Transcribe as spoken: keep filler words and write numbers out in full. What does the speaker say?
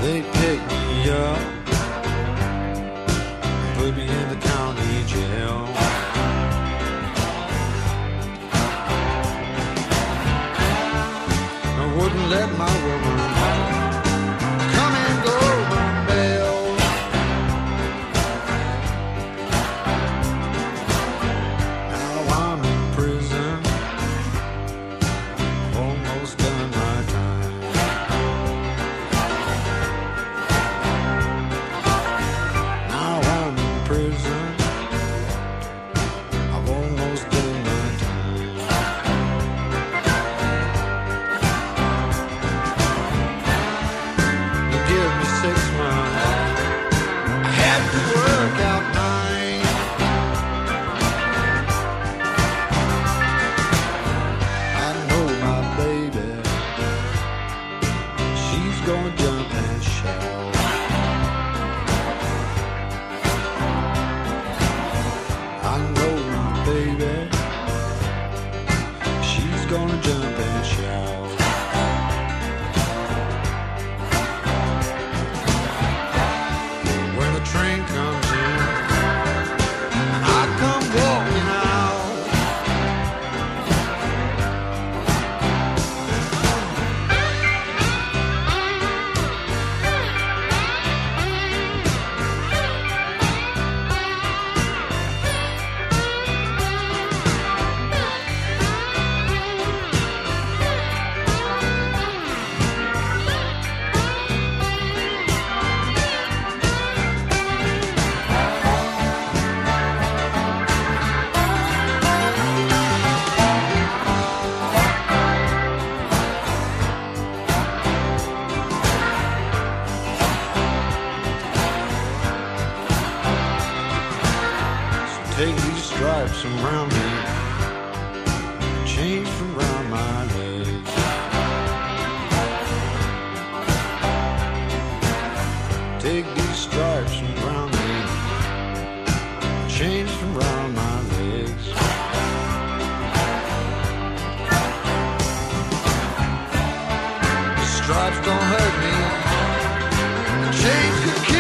They pick me up, put me in the county jail. I wouldn't let my woman come and go my bail. Now I'm in prison, almost done my time. Now I'm in prison, I've almost done my time. They give me six months, I had to work out nine. I know my baby, she's gonna jump and shout. I know my baby, she's gonna jump and shout. When the train comes in and I come walking out, take these stripes from round me, chains from round my legs. Take these stripes from round me, chains from round my legs. The stripes don't hurt me, the chains could kill